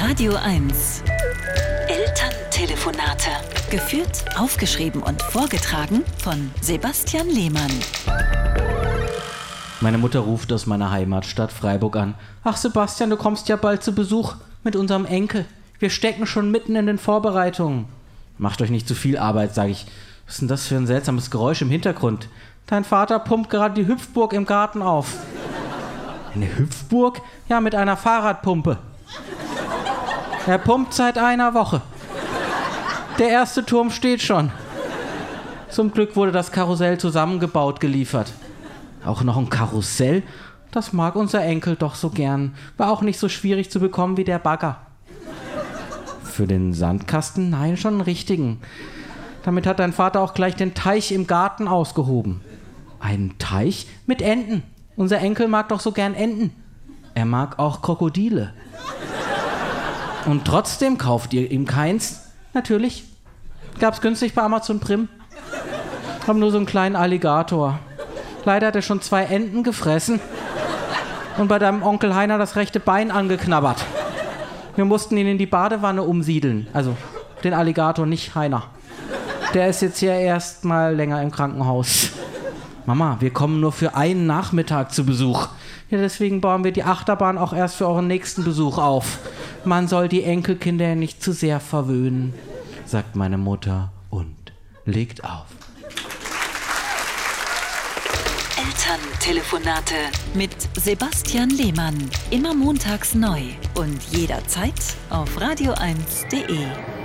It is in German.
Radio 1. Elterntelefonate. Geführt, aufgeschrieben und vorgetragen von Sebastian Lehmann. Meine Mutter ruft aus meiner Heimatstadt Freiburg an. Ach Sebastian, du kommst ja bald zu Besuch mit unserem Enkel. Wir stecken schon mitten in den Vorbereitungen. Macht euch nicht zu viel Arbeit, sage ich. Was ist denn das für ein seltsames Geräusch im Hintergrund? Dein Vater pumpt gerade die Hüpfburg im Garten auf. Eine Hüpfburg? Ja, mit einer Fahrradpumpe. Er pumpt seit einer Woche. Der erste Turm steht schon. Zum Glück wurde das Karussell zusammengebaut geliefert. Auch noch ein Karussell? Das mag unser Enkel doch so gern. War auch nicht so schwierig zu bekommen wie der Bagger. Für den Sandkasten? Nein, schon einen richtigen. Damit hat dein Vater auch gleich den Teich im Garten ausgehoben. Einen Teich mit Enten. Unser Enkel mag doch so gern Enten. Er mag auch Krokodile. Und trotzdem kauft ihr ihm keins? Natürlich. Gab's günstig bei Amazon Prim. Haben nur so einen kleinen Alligator. Leider hat er schon 2 Enten gefressen und bei deinem Onkel Heiner das rechte Bein angeknabbert. Wir mussten ihn in die Badewanne umsiedeln. Also den Alligator, nicht Heiner. Der ist jetzt ja erst mal länger im Krankenhaus. Mama, wir kommen nur für einen Nachmittag zu Besuch. Ja, deswegen bauen wir die Achterbahn auch erst für euren nächsten Besuch auf. Man soll die Enkelkinder nicht zu sehr verwöhnen, sagt meine Mutter und legt auf. Elterntelefonate mit Sebastian Lehmann. Immer montags neu und jederzeit auf radio1.de.